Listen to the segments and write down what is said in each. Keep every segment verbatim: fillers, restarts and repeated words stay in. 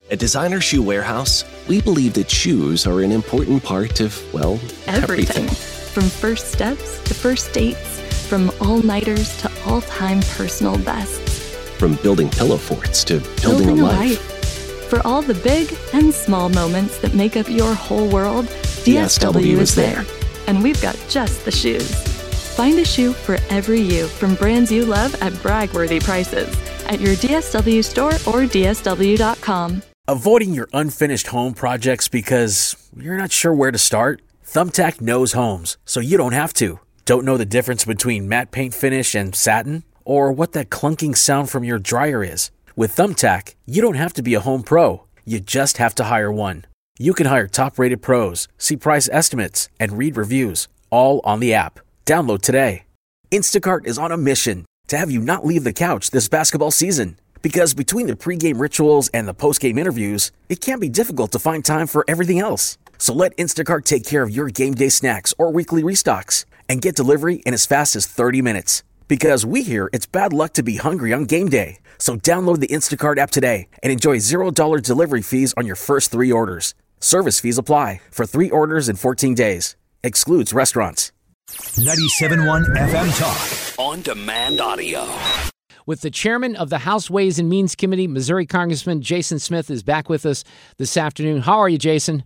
At Designer Shoe Warehouse, we believe that shoes are an important part of, well, everything. Everything. From first steps to first dates, from all-nighters to all-time personal bests. From building pillow forts to building, Building a a life. life. For all the big and small moments that make up your whole world, D S W is there. And we've got just the shoes. Find a shoe for every you from brands you love at brag-worthy prices at your D S W store or D S W dot com. Avoiding your unfinished home projects because you're not sure where to start? Thumbtack knows homes, so you don't have to. Don't know the difference between matte paint finish and satin? Or what that clunking sound from your dryer is? With Thumbtack, you don't have to be a home pro. You just have to hire one. You can hire top-rated pros, see price estimates, and read reviews, all on the app. Download today. Instacart is on a mission to have you not leave the couch this basketball season. Because between the pregame rituals and the postgame interviews, it can be difficult to find time for everything else. So let Instacart take care of your game day snacks or weekly restocks and get delivery in as fast as thirty minutes. Because we hear it's bad luck to be hungry on game day. So download the Instacart app today and enjoy zero dollars delivery fees on your first three orders. Service fees apply for three orders in fourteen days. Excludes restaurants. ninety-seven point one F M Talk. On demand audio. With the chairman of the House Ways and Means Committee, Missouri Congressman Jason Smith is back with us this afternoon. How are you, Jason?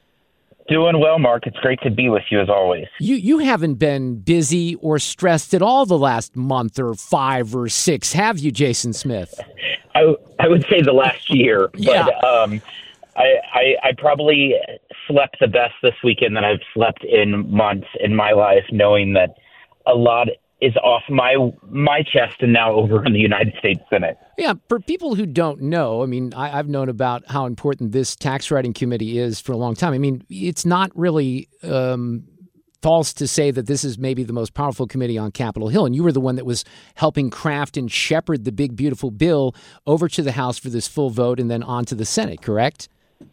Doing well, Mark. It's great to be with you as always. You you haven't been busy or stressed at all the last month or five or six, have you, Jason Smith? I I would say the last year, Yeah. but um, I, I I probably slept the best this weekend that I've slept in months in my life, knowing that a lot is off my my chest and now over in the United States Senate. Yeah, for people who don't know, I mean, I, I've known about how important this tax writing committee is for a long time. I mean, it's not really um, false to say that this is maybe the most powerful committee on Capitol Hill, and you were the one that was helping craft and shepherd the big, beautiful bill over to the House for this full vote and then on to the Senate, correct?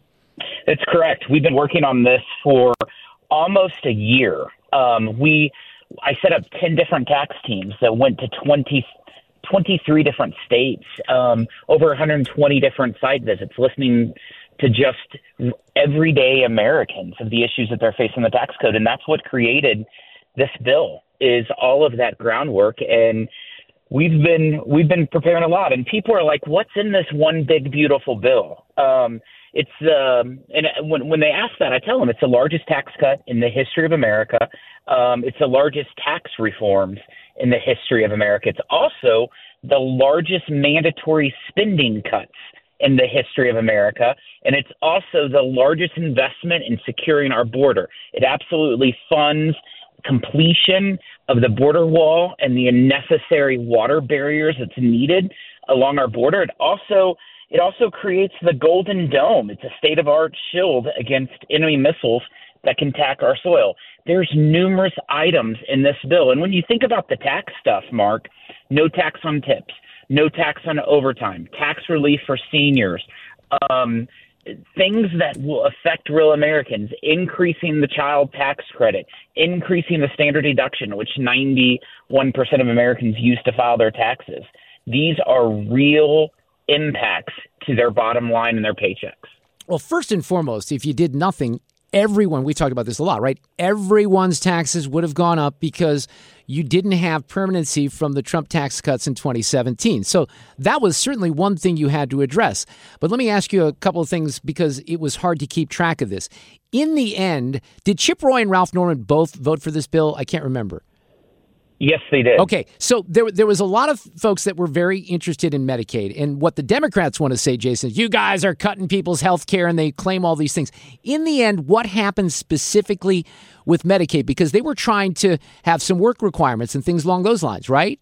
That's correct. We've been working on this for almost a year. Um, we I set up ten different tax teams that went to twenty, twenty-three different states, um, over one hundred twenty different site visits, listening to just everyday Americans of the issues that they're facing in the tax code. And that's what created this bill, is all of that groundwork. And we've been we've been preparing a lot. And people are like, what's in this one big, beautiful bill? Um, it's um, and when when they ask that, I tell them it's the largest tax cut in the history of America. Um, it's the largest tax reforms in the history of America. It's also the largest mandatory spending cuts in the history of America. And it's also the largest investment in securing our border. It absolutely funds completion of the border wall and the unnecessary water barriers that's needed along our border. It also It also creates the Golden Dome. It's a state-of-the-art shield against enemy missiles that can attack our soil. There's numerous items in this bill. And when you think about the tax stuff, Mark, no tax on tips, no tax on overtime, tax relief for seniors, um, things that will affect real Americans, increasing the child tax credit, increasing the standard deduction, which ninety-one percent of Americans use to file their taxes. These are real impacts to their bottom line and their paychecks. Well, first and foremost, if you did nothing, everyone, we talked about this a lot, right? Everyone's taxes would have gone up because you didn't have permanency from the Trump tax cuts in twenty seventeen. So that was certainly one thing you had to address. But let me ask you a couple of things because it was hard to keep track of this. In the end, did Chip Roy and Ralph Norman both vote for this bill? I can't remember. Yes, they did. Okay, so there there was a lot of folks that were very interested in Medicaid. And what the Democrats want to say, Jason, is you guys are cutting people's health care and they claim all these things. In the end, what happened specifically with Medicaid? Because they were trying to have some work requirements and things along those lines, right?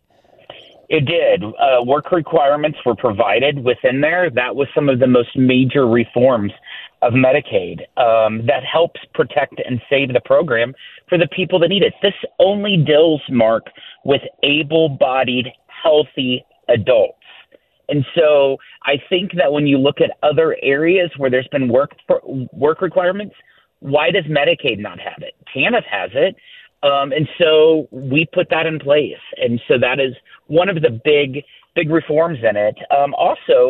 It did. Uh, work requirements were provided within there. That was some of the most major reforms of Medicaid um, that helps protect and save the program for the people that need it. This only deals, Mark, with able-bodied, healthy adults. And so I think that when you look at other areas where there's been work work requirements, why does Medicaid not have it? TANF has it. Um, and so we put that in place. And so that is one of the big, big reforms in it. Um, also,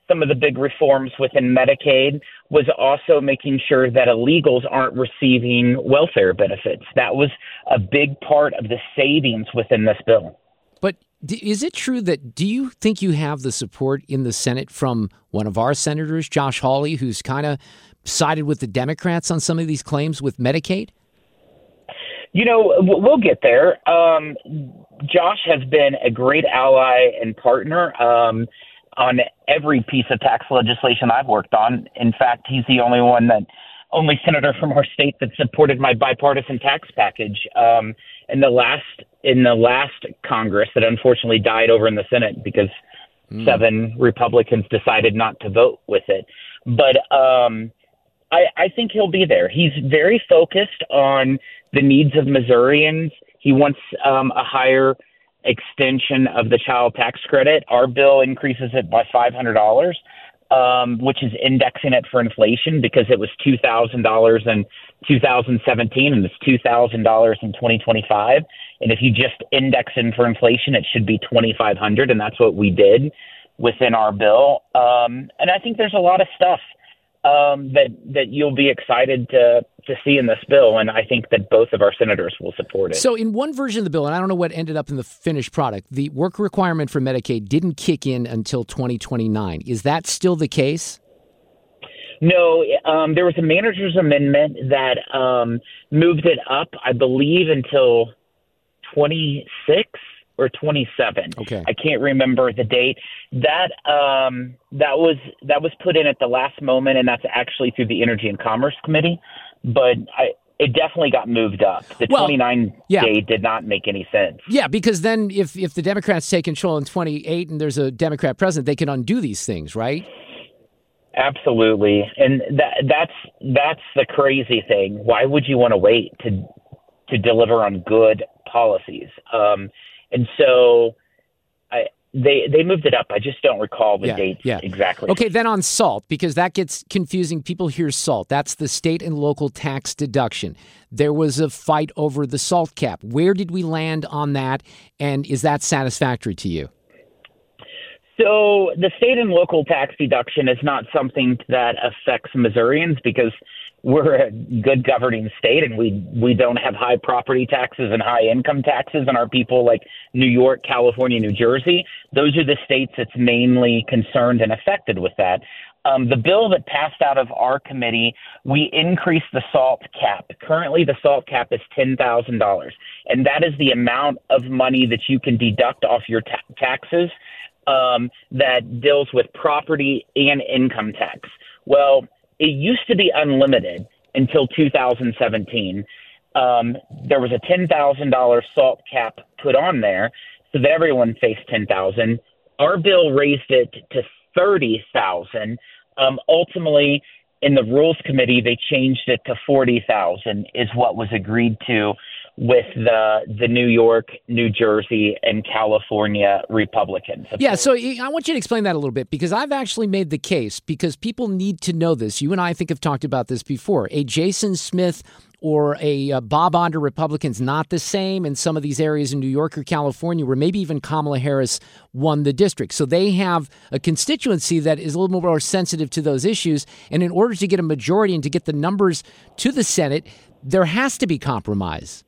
some of the big reforms within Medicaid was also making sure that illegals aren't receiving welfare benefits. That was a big part of the savings within this bill. But is it true that, do you think you have the support in the Senate from one of our senators, Josh Hawley, who's kind of sided with the Democrats on some of these claims with Medicaid? You know, we'll get there. Um, Josh has been a great ally and partner um, on every piece of tax legislation I've worked on. In fact, he's the only one that, only senator from our state that supported my bipartisan tax package um, in the last in the last Congress that unfortunately died over in the Senate because mm. seven Republicans decided not to vote with it. But um, I, I think he'll be there. He's very focused on the needs of Missourians. He wants um, a higher extension of the child tax credit. Our bill increases it by five hundred dollars, um, which is indexing it for inflation because it was two thousand dollars in two thousand seventeen and it's two thousand dollars in twenty twenty-five. And if you just index in for inflation, it should be twenty-five hundred dollars, and that's what we did within our bill. Um, and I think there's a lot of stuff um, that that you'll be excited to to see in this bill, and I think that both of our senators will support it. So in one version of the bill, and I don't know what ended up in the finished product, the work requirement for Medicaid didn't kick in until twenty twenty-nine. Is that still the case? No, um, there was a manager's amendment that um, moved it up, I believe, until twenty-six or twenty-seven. Okay, I can't remember the date. That um, that was that was put in at the last moment, and that's actually through the Energy and Commerce Committee. But I, it definitely got moved up. The well, twenty-nine yeah. day did not make any sense. Yeah, because then if if the Democrats take control in twenty-eight and there's a Democrat president, they can undo these things, right? Absolutely, and that that's that's the crazy thing. Why would you want to wait to to deliver on good policies? Um, and so I, they they moved it up. I just don't recall the yeah, date yeah. exactly. Okay, then on SALT, because that gets confusing. People hear SALT. That's the state and local tax deduction. There was a fight over the SALT cap. Where did we land on that, and is that satisfactory to you? So the state and local tax deduction is not something that affects Missourians because we're a good governing state and we we don't have high property taxes and high income taxes, and our people like New York, California, New Jersey, those are the states that's mainly concerned and affected with that. Um, the bill that passed out of our committee, we increased the SALT cap. Currently, the SALT cap is ten thousand dollars, and that is the amount of money that you can deduct off your ta- taxes um, that deals with property and income tax. Well, it used to be unlimited until two thousand seventeen. Um, there was a ten thousand dollars SALT cap put on there so that everyone faced ten thousand dollars. Our bill raised it to thirty thousand dollars. Um, ultimately, in the Rules Committee, they changed it to forty thousand dollars is what was agreed to with the the New York, New Jersey, and California Republicans. Yeah, so I want you to explain that a little bit, because I've actually made the case, because people need to know this. You and I, I think, have talked about this before. A Jason Smith or a uh, Bob Onder Republican's not the same in some of these areas in New York or California, where maybe even Kamala Harris won the district. So they have a constituency that is a little more sensitive to those issues. And in order to get a majority and to get the numbers to the Senate, there has to be compromise.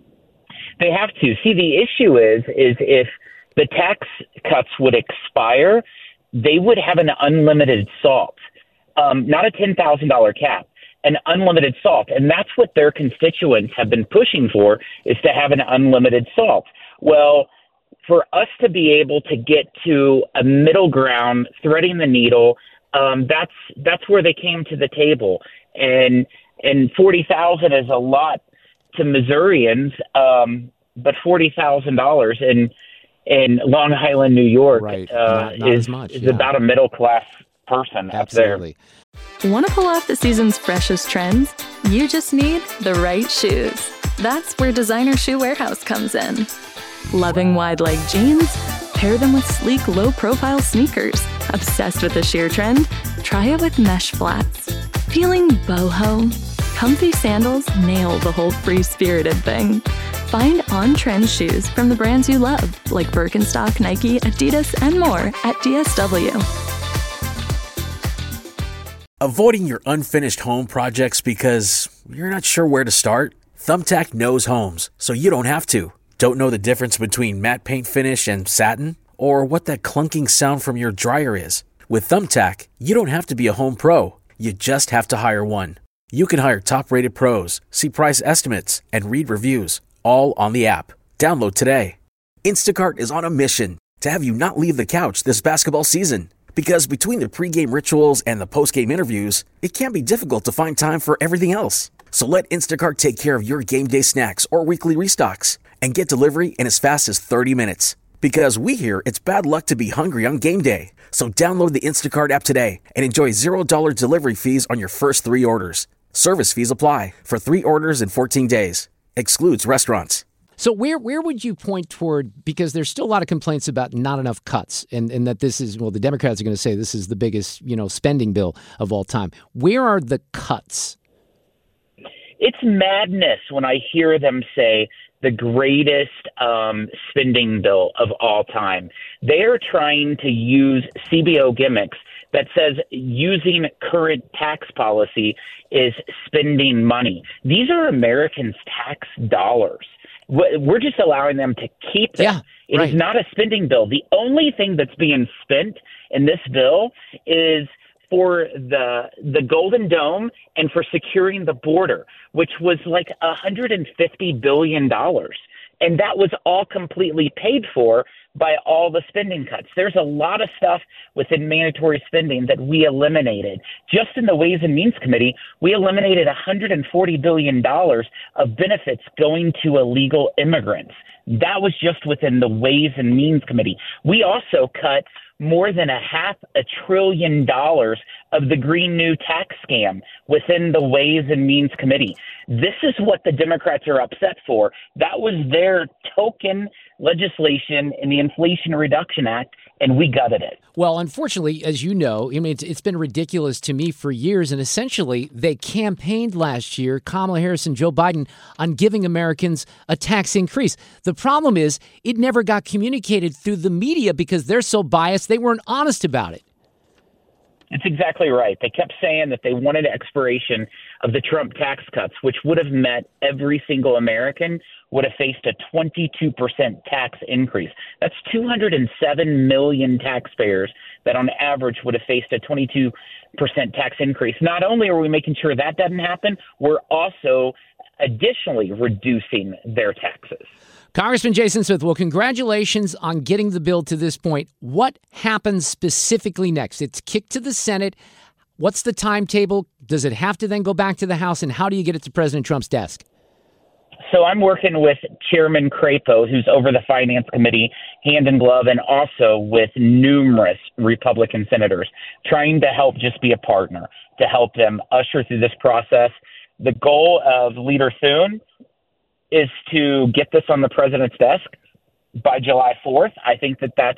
They have to. See, the issue is, is if the tax cuts would expire, they would have an unlimited SALT, um, not a ten thousand dollars cap, an unlimited SALT. And that's what their constituents have been pushing for, is to have an unlimited SALT. Well, for us to be able to get to a middle ground, threading the needle, um, that's that's where they came to the table. And and forty thousand dollars is a lot to Missourians, um, but forty thousand dollars in in Long Island, New York, right. uh, not, not is, much, is yeah. about a middle class person. Absolutely. Up there. Want to pull off the season's freshest trends? You just need the right shoes. That's where Designer Shoe Warehouse comes in. Loving wide leg jeans? Pair them with sleek, low-profile sneakers. Obsessed with the sheer trend? Try it with mesh flats. Feeling boho? Comfy sandals nail the whole free-spirited thing. Find on-trend shoes from the brands you love, like Birkenstock, Nike, Adidas, and more at D S W. Avoiding your unfinished home projects because you're not sure where to start? Thumbtack knows homes, so you don't have to. Don't know the difference between matte paint finish and satin? Or what that clunking sound from your dryer is? With Thumbtack, you don't have to be a home pro. You just have to hire one. You can hire top-rated pros, see price estimates, and read reviews, all on the app. Download today. Instacart is on a mission to have you not leave the couch this basketball season. Because between the pregame rituals and the postgame interviews, it can be difficult to find time for everything else. So let Instacart take care of your game day snacks or weekly restocks and get delivery in as fast as thirty minutes. Because we hear it's bad luck to be hungry on game day. So download the Instacart app today and enjoy zero dollars delivery fees on your first three orders. Service fees apply for three orders in fourteen days. Excludes restaurants. So where where would you point toward, because there's still a lot of complaints about not enough cuts and, and that this is, well, the Democrats are going to say this is the biggest, you know, spending bill of all time. Where are the cuts? It's madness when I hear them say the greatest um, spending bill of all time. They are trying to use C B O gimmicks that says using current tax policy is spending money. These are Americans' tax dollars. We're just allowing them to keep them. Yeah, it right. is not a spending bill. The only thing that's being spent in this bill is for the the Golden Dome and for securing the border, which was like one hundred fifty billion dollars. And that was all completely paid for by all the spending cuts. There's a lot of stuff within mandatory spending that we eliminated. Just in the Ways and Means Committee, we eliminated one hundred forty billion dollars of benefits going to illegal immigrants. That was just within the Ways and Means Committee. We also cut more than a half a trillion dollars of the Green New Tax scam within the Ways and Means Committee. This is what the Democrats are upset for. That was their token legislation in the Inflation Reduction Act, and we gutted it. Well, unfortunately, as you know, I mean, it's, it's been ridiculous to me for years. And essentially, they campaigned last year, Kamala Harris and Joe Biden, on giving Americans a tax increase. The problem is it never got communicated through the media because they're so biased. They weren't honest about it. It's exactly right. They kept saying that they wanted expiration of the Trump tax cuts, which would have meant every single American would have faced a twenty-two percent tax increase. That's two hundred seven million taxpayers that on average would have faced a twenty-two percent tax increase. Not only are we making sure that doesn't happen, we're also additionally reducing their taxes. Congressman Jason Smith, well, congratulations on getting the bill to this point. What happens specifically next? It's kicked to the Senate. What's the timetable? Does it have to then go back to the House? And how do you get it to President Trump's desk? So I'm working with Chairman Crapo, who's over the Finance Committee, hand in glove, and also with numerous Republican senators, trying to help just be a partner, to help them usher through this process. The goal of Leader Thune is to get this on the president's desk by July fourth. I think that that's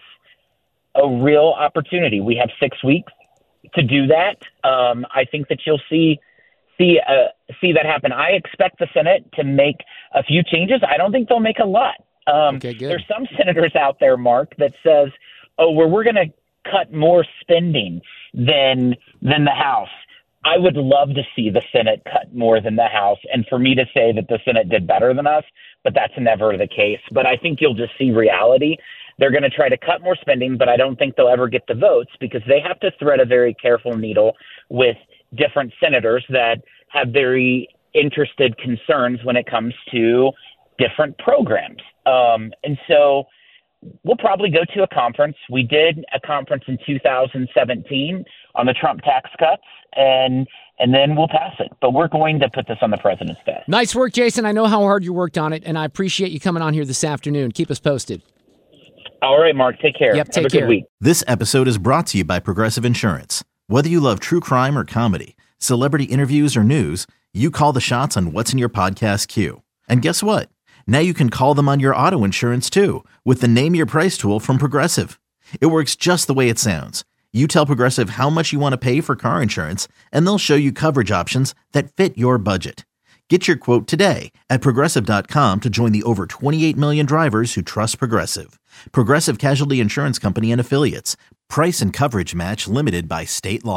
a real opportunity. We have six weeks to do that. Um, I think that you'll see see uh, see that happen. I expect the Senate to make a few changes. I don't think they'll make a lot. Um, okay, good. There's some senators out there, Mark, that says, "Oh, we're we're going to cut more spending than than the House." I would love to see the Senate cut more than the House, and for me to say that the Senate did better than us, but that's never the case. But I think you'll just see reality. They're going to try to cut more spending, but I don't think they'll ever get the votes because they have to thread a very careful needle with different senators that have very interested concerns when it comes to different programs. Um, and so we'll probably go to a conference. We did a conference in two thousand seventeen on the Trump tax cuts, and and then we'll pass it. But we're going to put this on the president's desk. Nice work, Jason. I know how hard you worked on it, and I appreciate you coming on here this afternoon. Keep us posted. All right, Mark. Take care. Yep, take Have a care. good week. This episode is brought to you by Progressive Insurance. Whether you love true crime or comedy, celebrity interviews or news, you call the shots on what's in your podcast queue. And guess what? Now you can call them on your auto insurance too with the Name Your Price tool from Progressive. It works just the way it sounds. You tell Progressive how much you want to pay for car insurance, and they'll show you coverage options that fit your budget. Get your quote today at Progressive dot com to join the over twenty-eight million drivers who trust Progressive. Progressive Casualty Insurance Company and Affiliates. Price and coverage match limited by state law.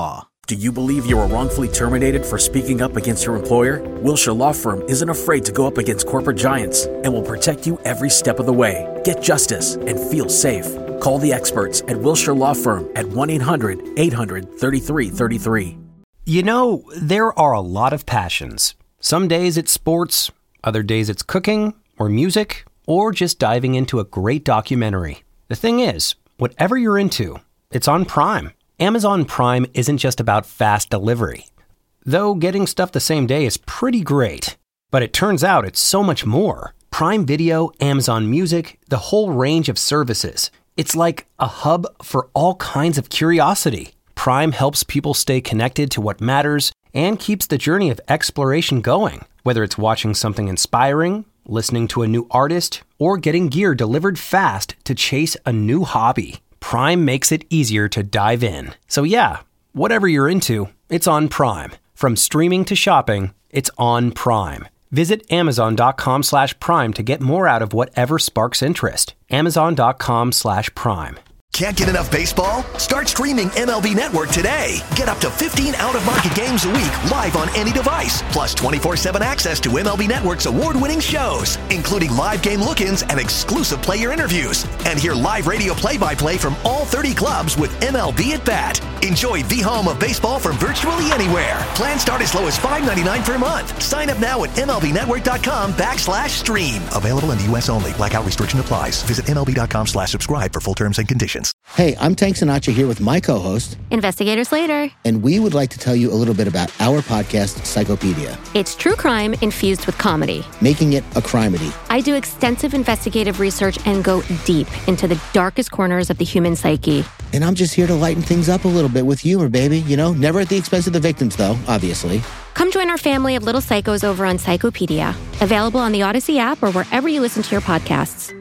Do you believe you were wrongfully terminated for speaking up against your employer? Wilshire Law Firm isn't afraid to go up against corporate giants and will protect you every step of the way. Get justice and feel safe. Call the experts at Wilshire Law Firm at one eight hundred eight hundred thirty-three thirty-three. You know, there are a lot of passions. Some days it's sports, other days it's cooking or music, or just diving into a great documentary. The thing is, whatever you're into, it's on Prime. Amazon Prime isn't just about fast delivery. Though getting stuff the same day is pretty great. But it turns out it's so much more. Prime Video, Amazon Music, the whole range of services. It's like a hub for all kinds of curiosity. Prime helps people stay connected to what matters and keeps the journey of exploration going. Whether it's watching something inspiring, listening to a new artist, or getting gear delivered fast to chase a new hobby. Prime makes it easier to dive in. So yeah, whatever you're into, it's on Prime. From streaming to shopping, it's on Prime. Visit amazon.com slash prime to get more out of whatever sparks interest. Amazon.com slash prime. Can't get enough baseball? Start streaming M L B Network today. Get up to fifteen out-of-market games a week live on any device, plus twenty-four seven access to M L B Network's award-winning shows, including live game look-ins and exclusive player interviews. And hear live radio play-by-play from all thirty clubs with M L B at Bat. Enjoy the home of baseball from virtually anywhere. Plans start as low as five ninety-nine per month. Sign up now at MLBnetwork.com backslash stream. Available in the U S only. Blackout restriction applies. Visit MLB.com slash subscribe for full terms and conditions. Hey, I'm Tank Sinatra here with my co-host, Investigator Slater. And we would like to tell you a little bit about our podcast, Psychopedia. It's true crime infused with comedy. Making it a crimedy. I do extensive investigative research and go deep into the darkest corners of the human psyche. And I'm just here to lighten things up a little bit with humor, baby. You know, never at the expense of the victims, though, obviously. Come join our family of little psychos over on Psychopedia. Available on the Odyssey app or wherever you listen to your podcasts.